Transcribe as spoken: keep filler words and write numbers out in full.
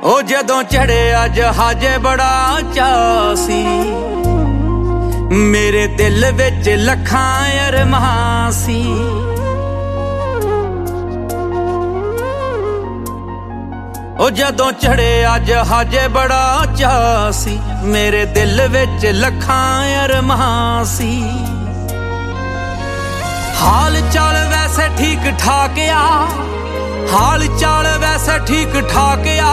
ਉਹ ਜਦੋਂ ਚੜਿਆ ਜਹਾਜ਼ੇ ਬੜਾ ਚਾਅ ਸੀ, ਮੇਰੇ ਦਿਲ ਵਿੱਚ ਲੱਖਾਂ ਅਰਮਾਨ ਸੀ। ਉਹ ਜਦੋਂ ਚੜਿਆ ਜਹਾਜ਼ੇ ਬੜਾ ਚਾਅ ਸੀ, ਮੇਰੇ ਦਿਲ ਵਿੱਚ ਲੱਖਾਂ ਅਰਮਾਨ ਸੀ। ਹਾਲ ਚਾਲ ਵੈਸੇ ਠੀਕ ਠਾਕ ਆ, ਹਾਲ ਚਾਲ ਵੈਸੇ ਠੀਕ ਠਾਕ ਆ,